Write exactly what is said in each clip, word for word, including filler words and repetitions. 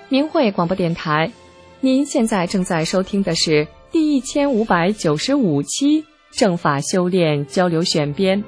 明慧广播电台，您现在正在收听的是第一千五百九十五期正法修炼交流选编。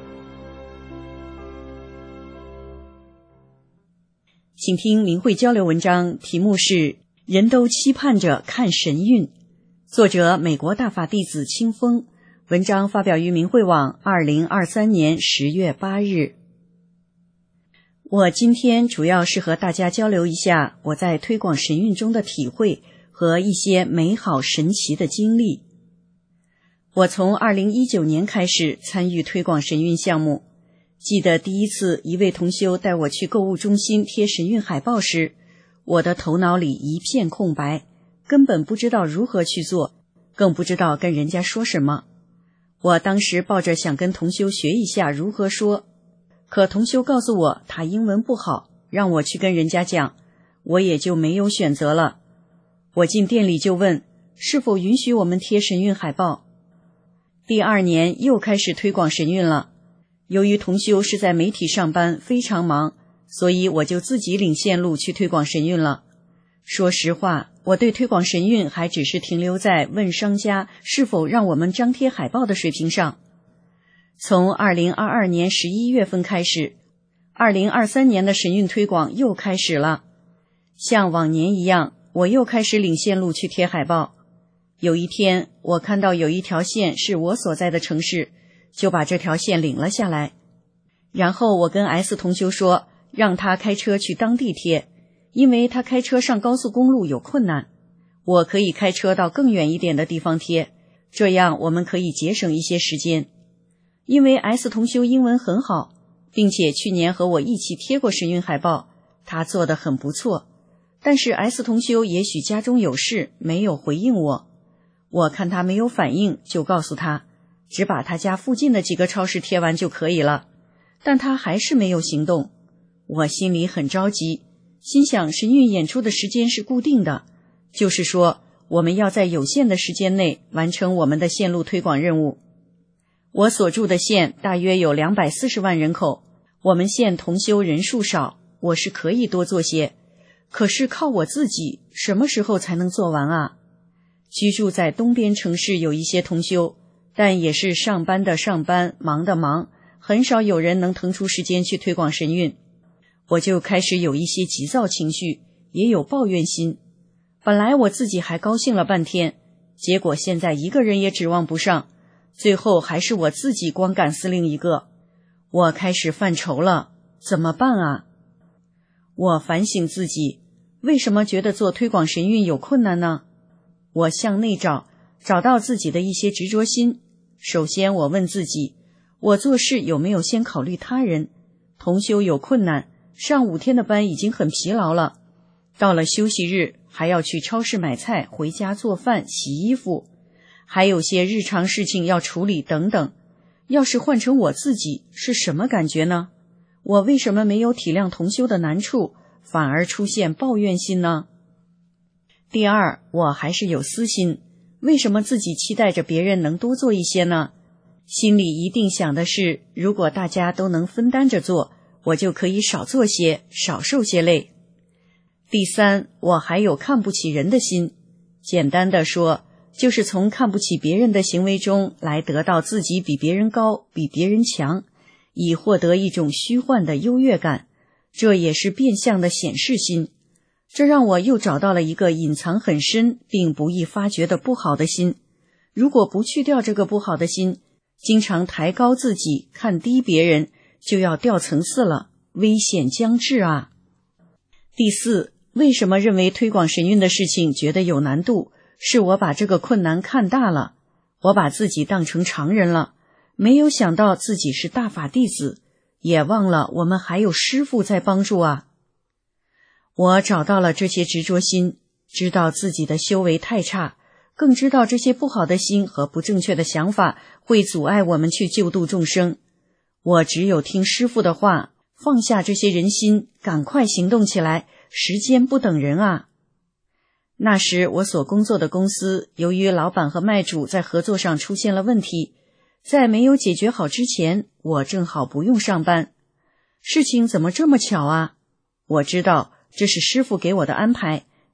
请听明慧交流文章，题目是人都期盼着看神韵，作者美国大法弟子清风，文章发表于明慧网二零二三年十月八日。我今天主要是和大家交流一下我在推广神韵中的体会和一些美好神奇的经历。我从二零一九年开始参与推广神韵项目，记得第一次一位同修带我去购物中心贴神韵海报时，我的头脑里一片空白，根本不知道如何去做，更不知道跟人家说什么。我当时抱着想跟同修学一下如何说，可同修告诉我他英文不好，让我去跟人家讲，我也就没有选择了。我进店里就问是否允许我们贴神韵海报。第二年又开始推广神韵了，由于同修是在媒体上班，非常忙，所以我就自己领线路去推广神韵了。说实话，我对推广神韵还只是停留在问商家是否让我们张贴海报的水平上。从二零二二年十一月份开始，二零二三年的神韵推广又开始了。像往年一样，我又开始领线路去贴海报。有一天，我看到有一条线是我所在的城市，就把这条线领了下来。然后我跟 S 同修说，让他开车去当地贴，因为他开车上高速公路有困难，我可以开车到更远一点的地方贴，这样我们可以节省一些时间。因为 S 同修英文很好，并且去年和我一起贴过神韵海报，他做得很不错，但是 S 同修也许家中有事，没有回应我。我看他没有反应，就告诉他只把他家附近的几个超市贴完就可以了，但他还是没有行动。我心里很着急，心想神韵演出的时间是固定的，就是说我们要在有限的时间内完成我们的线路推广任务。我所住的县大约有两百四十万人口，我们县同修人数少，我是可以多做些，可是靠我自己什么时候才能做完啊？居住在东边城市有一些同修，但也是上班的上班，忙的忙，很少有人能腾出时间去推广神韵。我就开始有一些急躁情绪，也有抱怨心。本来我自己还高兴了半天，结果现在一个人也指望不上，最后还是我自己光杆司令一个。我开始犯愁了，怎么办啊？我反省自己，为什么觉得做推广神韵有困难呢？我向内找，找到自己的一些执着心。首先我问自己，我做事有没有先考虑他人？同修有困难，上五天的班已经很疲劳了，到了休息日还要去超市买菜，回家做饭洗衣服，还有些日常事情要处理等等。要是换成我自己，是什么感觉呢？我为什么没有体谅同修的难处，反而出现抱怨心呢？第二，我还是有私心，为什么自己期待着别人能多做一些呢？心里一定想的是，如果大家都能分担着做，我就可以少做些，少受些累。第三，我还有看不起人的心，简单的说，就是从看不起别人的行为中来得到自己比别人高，比别人强，以获得一种虚幻的优越感，这也是变相的显示心。这让我又找到了一个隐藏很深并不易发觉的不好的心。如果不去掉这个不好的心，经常抬高自己，看低别人，就要掉层次了，危险将至啊！第四，为什么认为推广神韵的事情觉得有难度？是我把这个困难看大了，我把自己当成常人了，没有想到自己是大法弟子，也忘了我们还有师父在帮助啊！我找到了这些执着心，知道自己的修为太差，更知道这些不好的心和不正确的想法会阻碍我们去救度众生。我只有听师父的话，放下这些人心，赶快行动起来，时间不等人啊！那时我所工作的公司，由于老板和卖主在合作上出现了问题，在没有解决好之前，我正好不用上班。事情怎么这么巧啊？我知道这是师父给我的安排，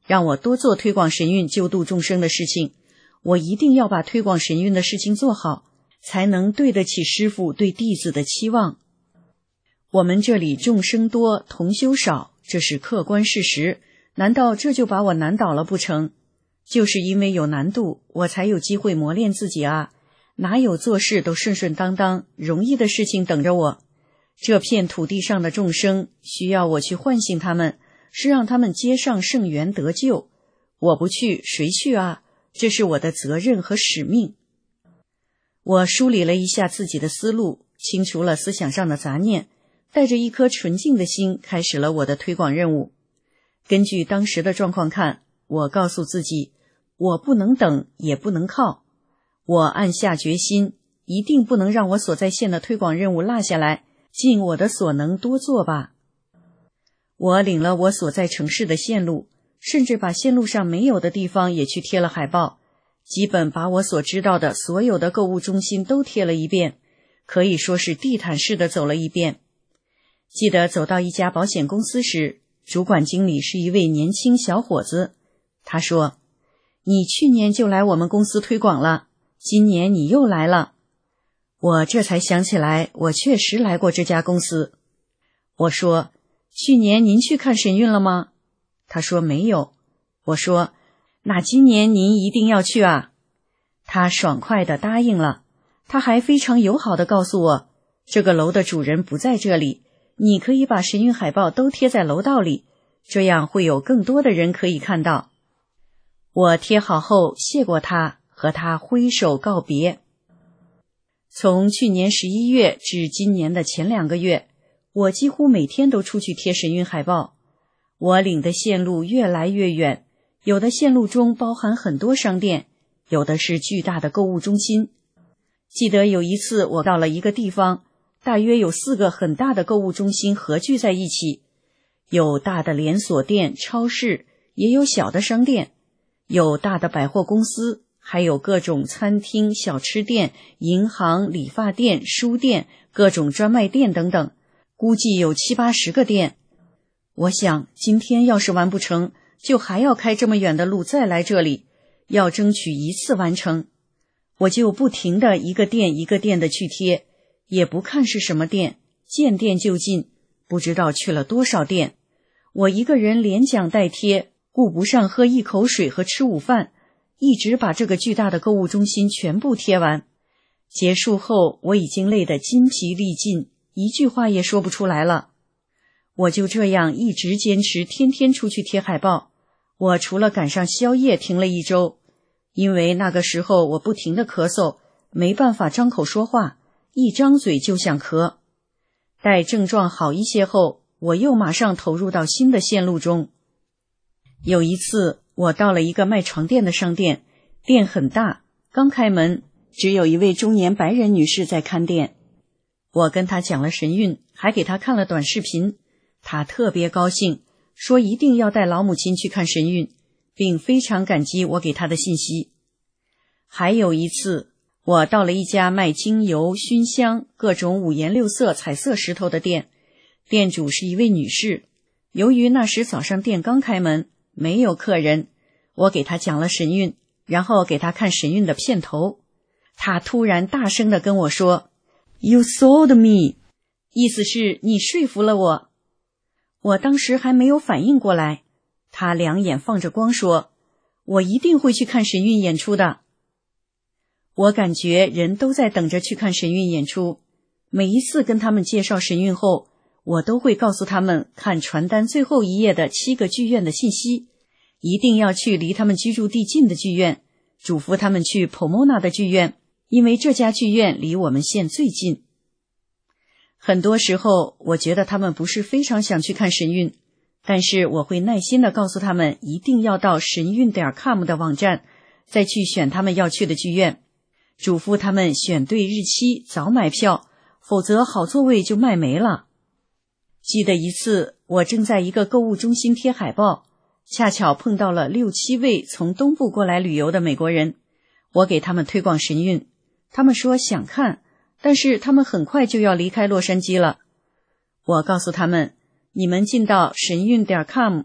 让我多做推广神韵救度众生的事情，我一定要把推广神韵的事情做好，才能对得起师父对弟子的期望。我们这里众生多，同修少，这是客观事实，难道这就把我难倒了不成？就是因为有难度，我才有机会磨练自己啊，哪有做事都顺顺当当，容易的事情等着我？这片土地上的众生需要我去唤醒他们，是让他们接上圣缘得救。我不去，谁去啊？这是我的责任和使命。我梳理了一下自己的思路，清除了思想上的杂念，带着一颗纯净的心开始了我的推广任务。根据当时的状况看，我告诉自己，我不能等，也不能靠。我暗下决心，一定不能让我所在县的推广任务落下来，尽我的所能多做吧。我领了我所在城市的线路，甚至把线路上没有的地方也去贴了海报，基本把我所知道的所有的购物中心都贴了一遍，可以说是地毯式的走了一遍。记得走到一家保险公司时，主管经理是一位年轻小伙子，他说：你去年就来我们公司推广了，今年你又来了。我这才想起来，我确实来过这家公司。我说：去年您去看神韵了吗？他说没有。我说：那今年您一定要去啊。他爽快地答应了，他还非常友好地告诉我，这个楼的主人不在这里，你可以把神韵海报都贴在楼道里，这样会有更多的人可以看到。我贴好后谢过他，和他挥手告别。从去年十一月至今年的前两个月，我几乎每天都出去贴神韵海报。我领的线路越来越远，有的线路中包含很多商店，有的是巨大的购物中心。记得有一次我到了一个地方，大约有四个很大的购物中心合聚在一起，有大的连锁店、超市，也有小的商店，有大的百货公司，还有各种餐厅、小吃店、银行、理发店、书店，各种专卖店等等，估计有七八十个店。我想今天要是完不成，就还要开这么远的路再来这里，要争取一次完成。我就不停地一个店一个店的去贴，也不看是什么店，见店就进，不知道去了多少店。我一个人连讲带贴，顾不上喝一口水和吃午饭，一直把这个巨大的购物中心全部贴完。结束后，我已经累得筋疲力尽，一句话也说不出来了。我就这样一直坚持，天天出去贴海报。我除了赶上宵夜停了一周，因为那个时候我不停地咳嗽，没办法张口说话，一张嘴就想咳。待症状好一些后，我又马上投入到新的线路中。有一次，我到了一个卖床垫的商店，店很大，刚开门，只有一位中年白人女士在看店。我跟她讲了神韵，还给她看了短视频，她特别高兴，说一定要带老母亲去看神韵，并非常感激我给她的信息。还有一次，我到了一家卖精油、熏香、各种五颜六色彩色石头的店，店主是一位女士。由于那时早上店刚开门，没有客人，我给她讲了神韵，然后给她看神韵的片头。她突然大声地跟我说 You sold me， 意思是你说服了我。我当时还没有反应过来，她两眼放着光说，我一定会去看神韵演出的。我感觉人都在等着去看神韵演出，每一次跟他们介绍神韵后，我都会告诉他们看传单最后一页的七个剧院的信息，一定要去离他们居住地近的剧院，嘱咐他们去 Pomona 的剧院，因为这家剧院离我们县最近。很多时候我觉得他们不是非常想去看神韵，但是我会耐心地告诉他们一定要到神韵 .com 的网站，再去选他们要去的剧院，嘱咐他们选对日期，早买票，否则好座位就卖没了。记得一次，我正在一个购物中心贴海报，恰巧碰到了六七位从东部过来旅游的美国人，我给他们推广神韵，他们说想看，但是他们很快就要离开洛杉矶了。我告诉他们，你们进到神韵 .com，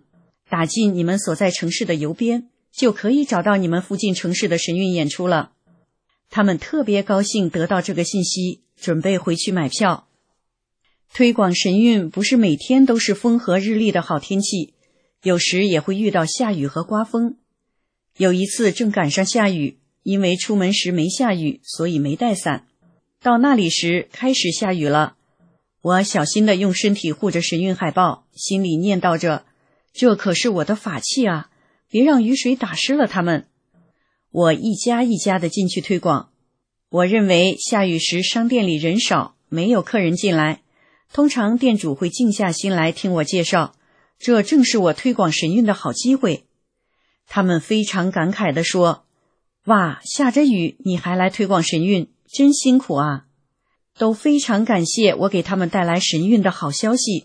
打进你们所在城市的邮编，就可以找到你们附近城市的神韵演出了。他们特别高兴得到这个信息，准备回去买票。推广神韵不是每天都是风和日丽的好天气，有时也会遇到下雨和刮风。有一次正赶上下雨，因为出门时没下雨，所以没带伞。到那里时开始下雨了，我小心地用身体护着神韵海报，心里念叨着，这可是我的法器啊，别让雨水打湿了它们。我一家一家地进去推广。我认为下雨时商店里人少，没有客人进来，通常店主会静下心来听我介绍，这正是我推广神韵的好机会。他们非常感慨地说，哇，下着雨你还来推广神韵，真辛苦啊，都非常感谢我给他们带来神韵的好消息。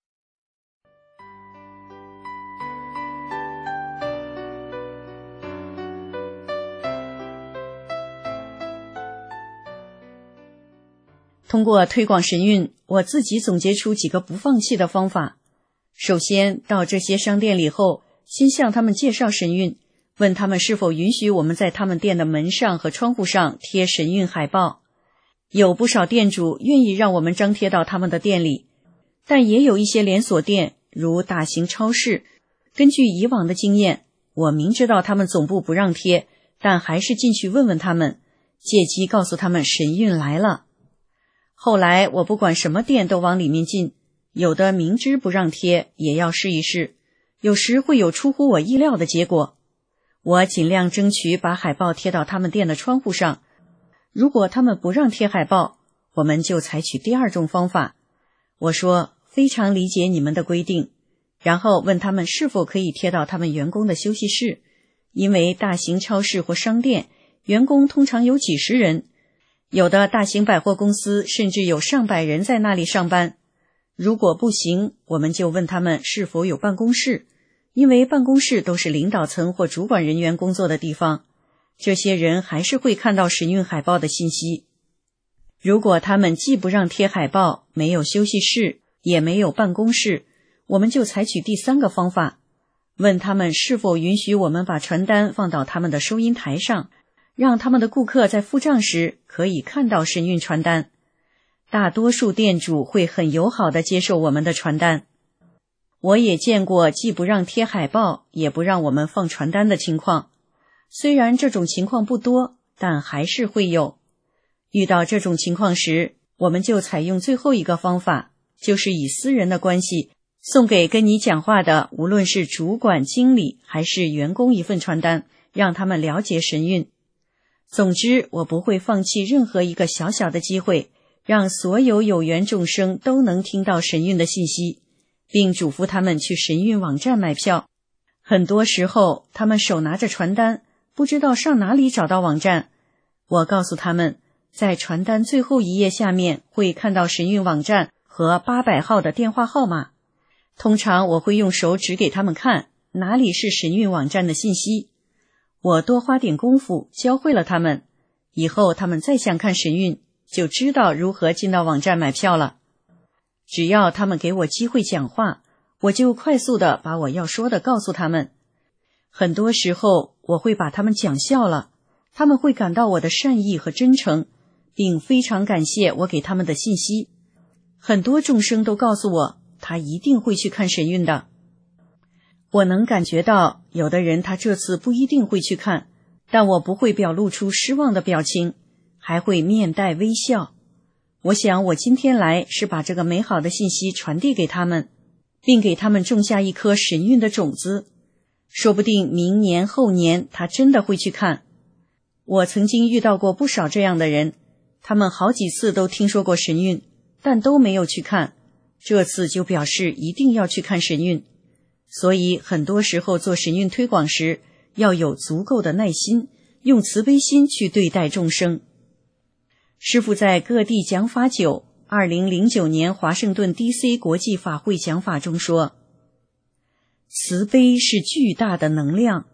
通过推广神韵，我自己总结出几个不放弃的方法。首先，到这些商店里后，先向他们介绍神韵，问他们是否允许我们在他们店的门上和窗户上贴神韵海报。有不少店主愿意让我们张贴到他们的店里，但也有一些连锁店，如大型超市，根据以往的经验，我明知道他们总部不让贴，但还是进去问问他们，借机告诉他们神韵来了。后来我不管什么店都往里面进，有的明知不让贴也要试一试，有时会有出乎我意料的结果。我尽量争取把海报贴到他们店的窗户上，如果他们不让贴海报，我们就采取第二种方法。我说，非常理解你们的规定，然后问他们是否可以贴到他们员工的休息室，因为大型超市或商店员工通常有几十人，有的大型百货公司甚至有上百人在那里上班。如果不行，我们就问他们是否有办公室，因为办公室都是领导层或主管人员工作的地方，这些人还是会看到神韵海报的信息。如果他们既不让贴海报，没有休息室，也没有办公室，我们就采取第三个方法，问他们是否允许我们把传单放到他们的收银台上，让他们的顾客在付账时可以看到神韵传单。大多数店主会很友好地接受我们的传单。我也见过既不让贴海报，也不让我们放传单的情况。虽然这种情况不多，但还是会有。遇到这种情况时，我们就采用最后一个方法，就是以私人的关系送给跟你讲话的，无论是主管、经理还是员工一份传单，让他们了解神韵。总之，我不会放弃任何一个小小的机会，让所有有缘众生都能听到神韵的信息，并嘱咐他们去神韵网站买票。很多时候，他们手拿着传单，不知道上哪里找到网站。我告诉他们，在传单最后一页下面会看到神韵网站和八百号的电话号码。通常我会用手指给他们看，哪里是神韵网站的信息。我多花点功夫教会了他们，以后他们再想看神韵，就知道如何进到网站买票了。只要他们给我机会讲话，我就快速地把我要说的告诉他们。很多时候我会把他们讲笑了，他们会感到我的善意和真诚，并非常感谢我给他们的信息。很多众生都告诉我，他一定会去看神韵的。我能感觉到有的人他这次不一定会去看，但我不会表露出失望的表情，还会面带微笑。我想我今天来是把这个美好的信息传递给他们，并给他们种下一颗神韵的种子，说不定明年后年他真的会去看。我曾经遇到过不少这样的人，他们好几次都听说过神韵，但都没有去看，这次就表示一定要去看神韵。所以很多时候做神韵推广时，要有足够的耐心，用慈悲心去对待众生。师父在各地讲法久，二零零九年华盛顿 D C 国际法会讲法中说，慈悲是巨大的能量。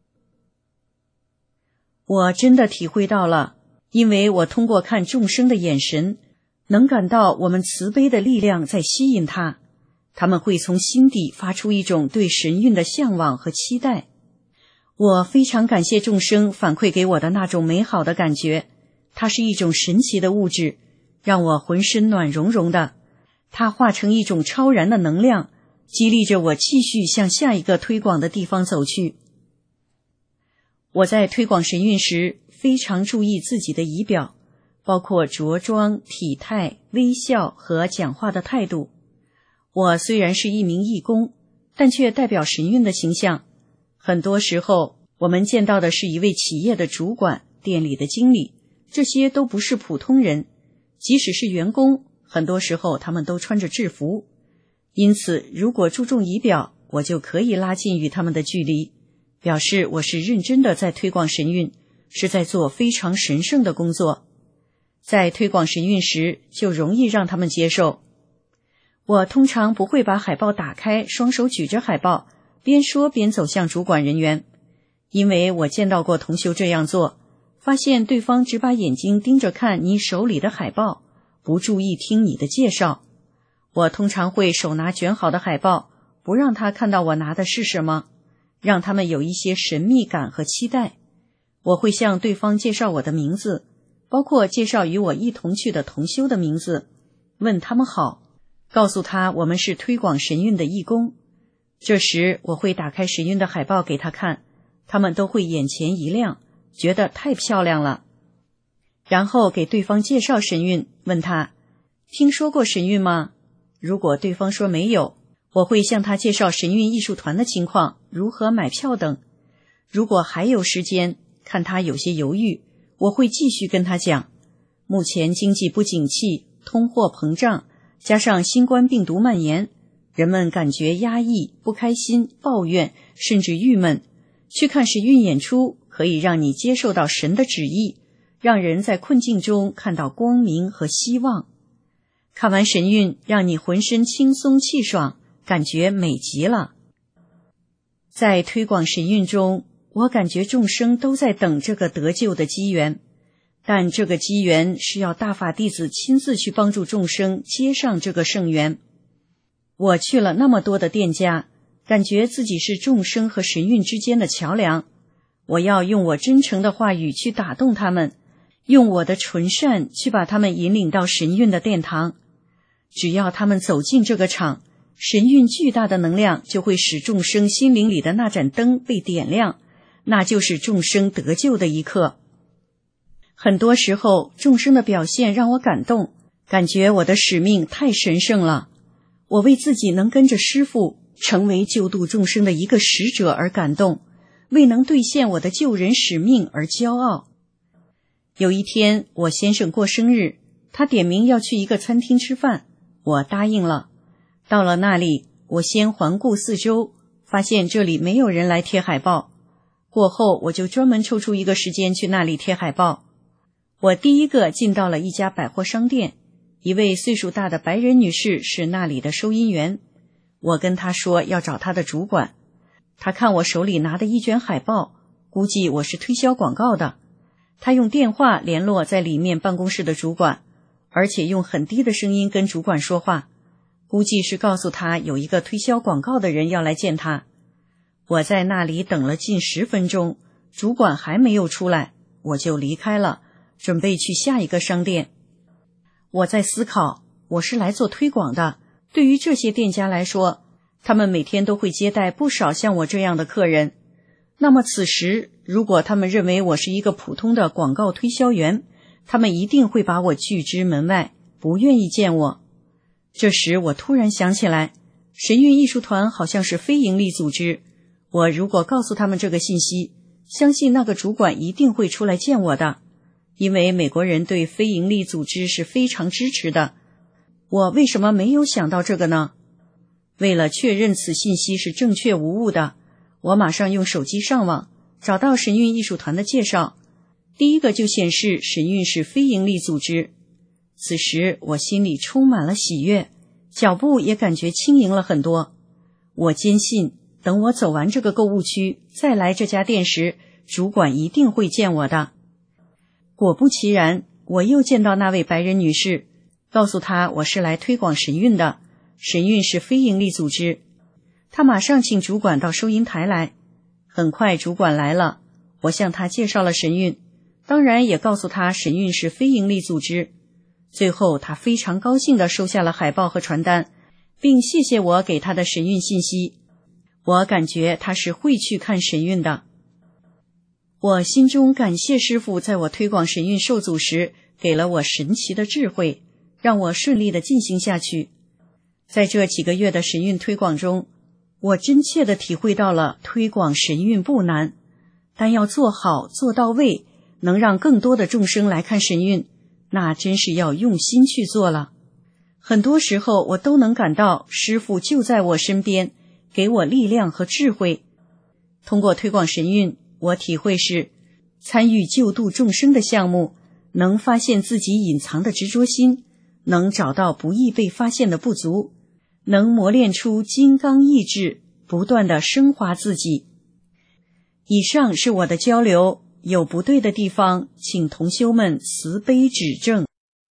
我真的体会到了，因为我通过看众生的眼神，能感到我们慈悲的力量在吸引他， 他们会从心底发出一种对神韵的向往和期待。我非常感谢众生反馈给我的那种美好的感觉，它是一种神奇的物质，让我浑身暖融融的。它化成一种超然的能量，激励着我继续向下一个推广的地方走去。我在推广神韵时，非常注意自己的仪表，包括着装、体态、微笑和讲话的态度。我虽然是一名义工，但却代表神韵的形象。很多时候，我们见到的是一位企业的主管、店里的经理，这些都不是普通人。即使是员工，很多时候他们都穿着制服。因此，如果注重仪表，我就可以拉近与他们的距离，表示我是认真的在推广神韵，是在做非常神圣的工作。在推广神韵时，就容易让他们接受。我通常不会把海报打开，双手举着海报，边说边走向主管人员，因为我见到过同修这样做，发现对方只把眼睛盯着看你手里的海报，不注意听你的介绍。我通常会手拿卷好的海报，不让他看到我拿的是什么，让他们有一些神秘感和期待。我会向对方介绍我的名字，包括介绍与我一同去的同修的名字，问他们好，告诉他我们是推广神韵的义工。这时我会打开神韵的海报给他看，他们都会眼前一亮，觉得太漂亮了。然后给对方介绍神韵，问他听说过神韵吗？如果对方说没有，我会向他介绍神韵艺术团的情况，如何买票等。如果还有时间，看他有些犹豫，我会继续跟他讲，目前经济不景气，通货膨胀，加上新冠病毒蔓延，人们感觉压抑、不开心、抱怨，甚至郁闷。去看神韵演出，可以让你接受到神的旨意，让人在困境中看到光明和希望。看完神韵，让你浑身轻松气爽，感觉美极了。在推广神韵中，我感觉众生都在等这个得救的机缘，但这个机缘是要大法弟子亲自去帮助众生接上这个圣缘。我去了那么多的店家，感觉自己是众生和神韵之间的桥梁。我要用我真诚的话语去打动他们，用我的纯善去把他们引领到神韵的殿堂。只要他们走进这个场，神韵巨大的能量就会使众生心灵里的那盏灯被点亮，那就是众生得救的一刻。很多时候，众生的表现让我感动，感觉我的使命太神圣了。我为自己能跟着师父成为救度众生的一个使者而感动，为能兑现我的救人使命而骄傲。有一天，我先生过生日，他点名要去一个餐厅吃饭，我答应了。到了那里，我先环顾四周，发现这里没有人来贴海报。过后，我就专门抽出一个时间去那里贴海报。我第一个进到了一家百货商店，一位岁数大的白人女士是那里的收银员。我跟她说要找她的主管，她看我手里拿的一卷海报，估计我是推销广告的。她用电话联络在里面办公室的主管，而且用很低的声音跟主管说话，估计是告诉他有一个推销广告的人要来见他。我在那里等了近十分钟，主管还没有出来，我就离开了，准备去下一个商店。我在思考，我是来做推广的，对于这些店家来说，他们每天都会接待不少像我这样的客人。那么此时，如果他们认为我是一个普通的广告推销员，他们一定会把我拒之门外，不愿意见我。这时我突然想起来，神韵艺术团好像是非营利组织，我如果告诉他们这个信息，相信那个主管一定会出来见我的，因为美国人对非营利组织是非常支持的。我为什么没有想到这个呢？为了确认此信息是正确无误的，我马上用手机上网，找到神韵艺术团的介绍，第一个就显示神韵是非营利组织。此时我心里充满了喜悦，脚步也感觉轻盈了很多。我坚信，等我走完这个购物区，再来这家店时，主管一定会见我的。果不其然，我又见到那位白人女士，告诉她我是来推广神韵的， 神韵是非营利组织。他马上请主管到收银台来。很快主管来了，我向他介绍了神韵，当然也告诉他神韵是非营利组织。最后他非常高兴地收下了海报和传单，并谢谢我给他的神韵信息。我感觉他是会去看神韵的。我心中感谢师父在我推广神韵受阻时给了我神奇的智慧，让我顺利地进行下去。在这几个月的神韵推广中，我真切地体会到了推广神韵不难，但要做好做到位，能让更多的众生来看神韵，那真是要用心去做了。很多时候我都能感到师父就在我身边，给我力量和智慧。通过推广神韵，我体会是参与救度众生的项目，能发现自己隐藏的执着心，能找到不易被发现的不足，能磨练出金刚意志，不断地升华自己。以上是我的交流，有不对的地方，请同修们慈悲指正。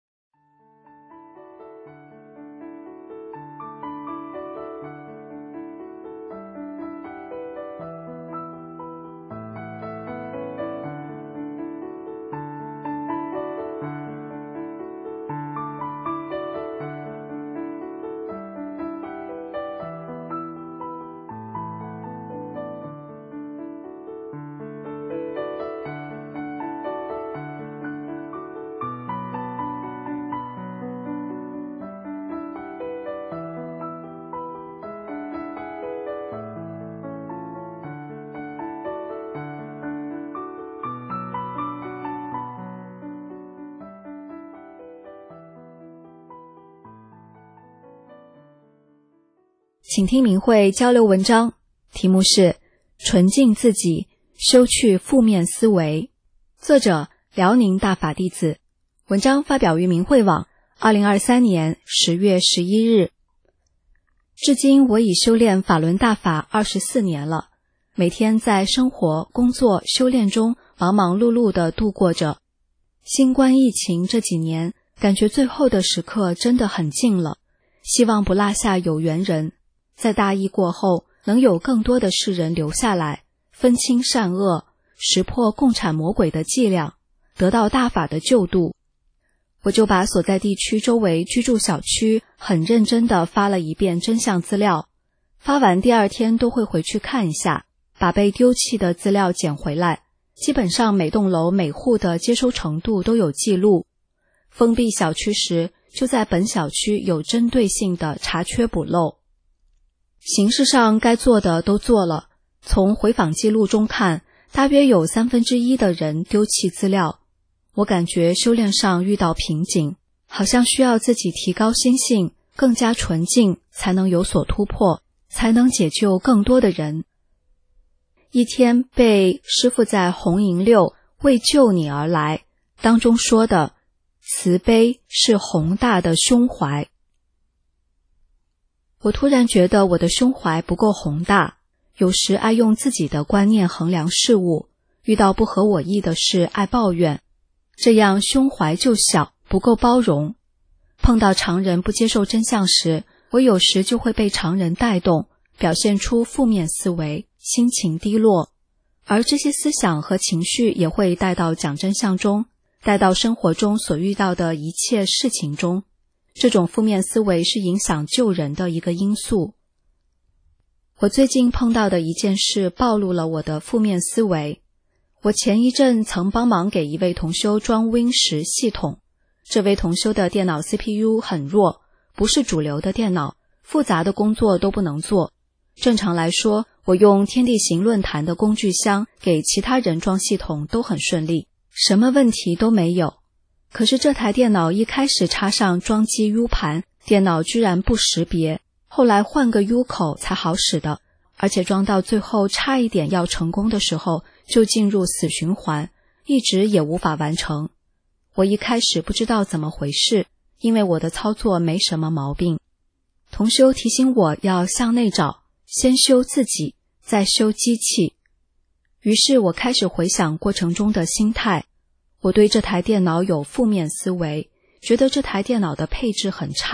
请听明慧交流文章，题目是纯净自己，修去负面思维，作者辽宁大法弟子，文章发表于明慧网二零二三年十月十一日。至今我已修炼法轮大法二十四年了，每天在生活、工作、修炼中忙忙碌碌地度过着。新冠疫情这几年，感觉最后的时刻真的很近了，希望不落下有缘人，在大疫过后，能有更多的世人留下来，分清善恶，识破共产魔鬼的伎俩，得到大法的救度。我就把所在地区周围居住小区很认真地发了一遍真相资料，发完第二天都会回去看一下，把被丢弃的资料捡回来，基本上每栋楼每户的接收程度都有记录。封闭小区时，就在本小区有针对性的查缺补漏。形式上该做的都做了，从回访记录中看，大约有三分之一的人丢弃资料。我感觉修炼上遇到瓶颈，好像需要自己提高心性，更加纯净，才能有所突破，才能解救更多的人。一天被师父在红银六为救你而来当中说的，慈悲是宏大的胸怀。我突然觉得我的胸怀不够宏大，有时爱用自己的观念衡量事物，遇到不合我意的事爱抱怨，这样胸怀就小，不够包容。碰到常人不接受真相时，我有时就会被常人带动，表现出负面思维，心情低落，而这些思想和情绪也会带到讲真相中，带到生活中所遇到的一切事情中。这种负面思维是影响救人的一个因素。我最近碰到的一件事暴露了我的负面思维。我前一阵曾帮忙给一位同修装 Win 十系统，这位同修的电脑 C P U 很弱，不是主流的电脑，复杂的工作都不能做。正常来说，我用天地行论坛的工具箱给其他人装系统都很顺利，什么问题都没有。可是这台电脑一开始插上装机 U 盘，电脑居然不识别，后来换个 U 口才好使的，而且装到最后差一点要成功的时候，就进入死循环，一直也无法完成。我一开始不知道怎么回事，因为我的操作没什么毛病。同修提醒我要向内找，先修自己，再修机器。于是我开始回想过程中的心态。我对这台电脑有负面思维，觉得这台电脑的配置很差，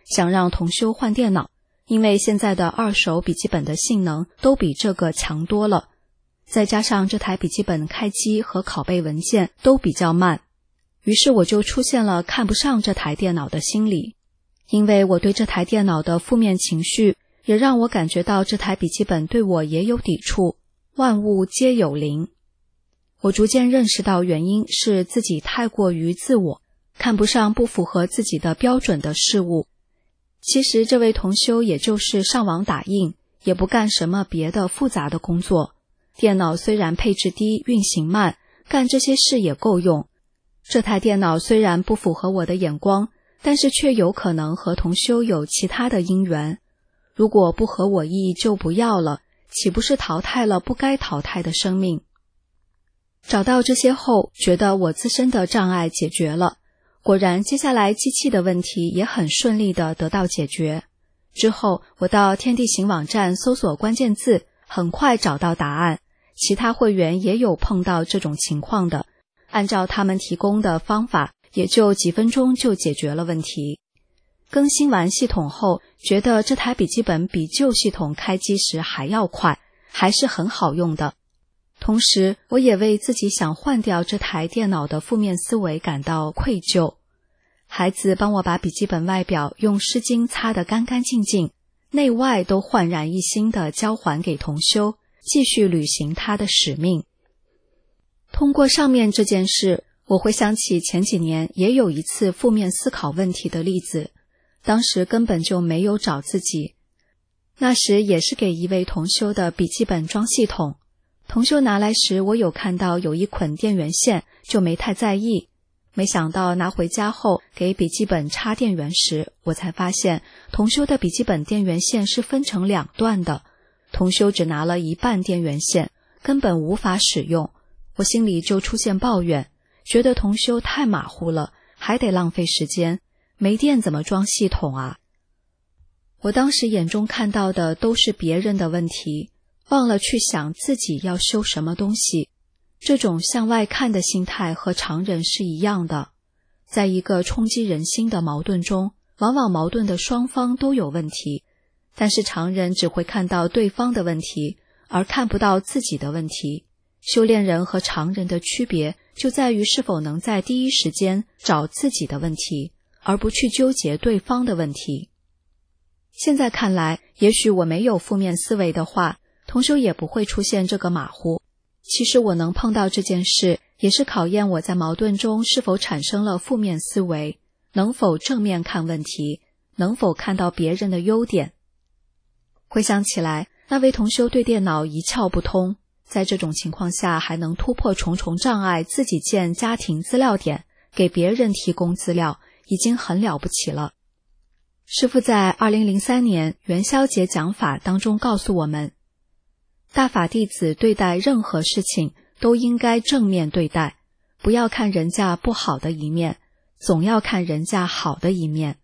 想让同修换电脑，因为现在的二手笔记本的性能都比这个强多了，再加上这台笔记本开机和拷贝文件都比较慢，于是我就出现了看不上这台电脑的心理。因为我对这台电脑的负面情绪，也让我感觉到这台笔记本对我也有抵触，万物皆有灵。我逐渐认识到原因是自己太过于自我，看不上不符合自己的标准的事物。其实这位同修也就是上网打印，也不干什么别的复杂的工作。电脑虽然配置低，运行慢，干这些事也够用。这台电脑虽然不符合我的眼光，但是却有可能和同修有其他的因缘。如果不合我意就不要了，岂不是淘汰了不该淘汰的生命？找到这些后，觉得我自身的障碍解决了。果然，接下来机器的问题也很顺利地得到解决。之后，我到天地行网站搜索关键字，很快找到答案。其他会员也有碰到这种情况的，按照他们提供的方法，也就几分钟就解决了问题。更新完系统后，觉得这台笔记本比旧系统开机时还要快，还是很好用的。同时，我也为自己想换掉这台电脑的负面思维感到愧疚。孩子帮我把笔记本外表用湿巾擦得干干净净，内外都焕然一新地交还给同修，继续履行他的使命。通过上面这件事，我回想起前几年也有一次负面思考问题的例子，当时根本就没有找自己。那时也是给一位同修的笔记本装系统，同修拿来时我有看到有一捆电源线，就没太在意。没想到拿回家后给笔记本插电源时，我才发现同修的笔记本电源线是分成两段的，同修只拿了一半电源线，根本无法使用。我心里就出现抱怨，觉得同修太马虎了，还得浪费时间，没电怎么装系统啊？我当时眼中看到的都是别人的问题，忘了去想自己要修什么东西。这种向外看的心态和常人是一样的，在一个冲击人心的矛盾中，往往矛盾的双方都有问题，但是常人只会看到对方的问题，而看不到自己的问题。修炼人和常人的区别就在于是否能在第一时间找自己的问题，而不去纠结对方的问题。现在看来，也许我没有负面思维的话，同修也不会出现这个马虎。其实我能碰到这件事，也是考验我在矛盾中是否产生了负面思维，能否正面看问题，能否看到别人的优点。回想起来，那位同修对电脑一窍不通，在这种情况下还能突破重重障碍，自己建家庭资料点，给别人提供资料，已经很了不起了。师父在二零零三年元宵节讲法当中告诉我们，大法弟子对待任何事情都应该正面对待，不要看人家不好的一面，总要看人家好的一面。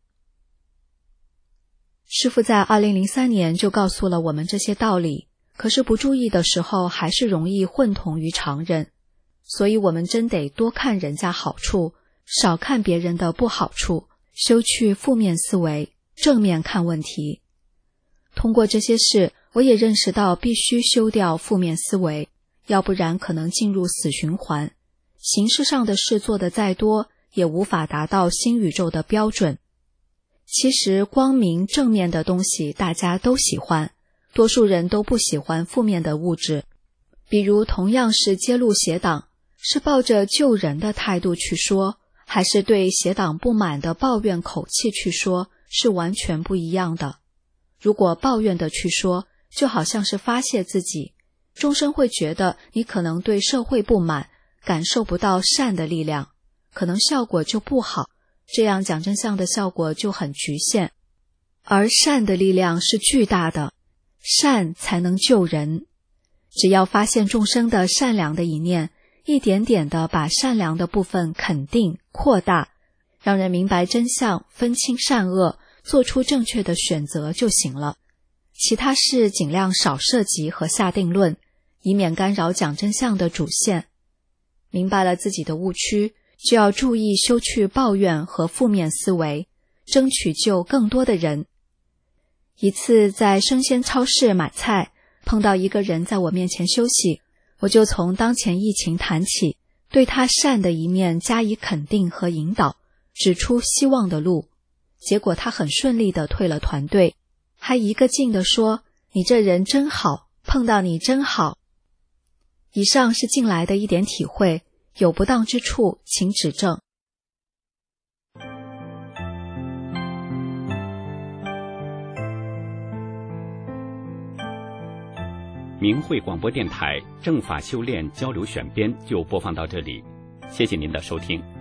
师父在二零零三年就告诉了我们这些道理，可是不注意的时候还是容易混同于常人，所以我们真得多看人家好处，少看别人的不好处，修去负面思维，正面看问题。通过这些事，我也认识到必须修掉负面思维，要不然可能进入死循环。形式上的事做得再多，也无法达到新宇宙的标准。其实光明正面的东西大家都喜欢，多数人都不喜欢负面的物质。比如同样是揭露邪党，是抱着救人的态度去说，还是对邪党不满的抱怨口气去说，是完全不一样的。如果抱怨的去说，就好像是发泄自己，众生会觉得你可能对社会不满，感受不到善的力量，可能效果就不好，这样讲真相的效果就很局限。而善的力量是巨大的，善才能救人。只要发现众生的善良的一面，一点点地把善良的部分肯定扩大，让人明白真相，分清善恶，做出正确的选择就行了。其他事尽量少涉及和下定论，以免干扰讲真相的主线。明白了自己的误区，就要注意修去抱怨和负面思维， 争取救更多的人。一次在生鲜超市买菜，碰到一个人在我面前休息，我就从当前疫情谈起，对他善的一面加以肯定和引导，指出希望的路。结果他很顺利地退了团队，还一个劲地说：“你这人真好，碰到你真好。”以上是近来的一点体会，有不当之处请指正。 明慧广播电台正法修炼交流选编就播放到这里，谢谢您的收听。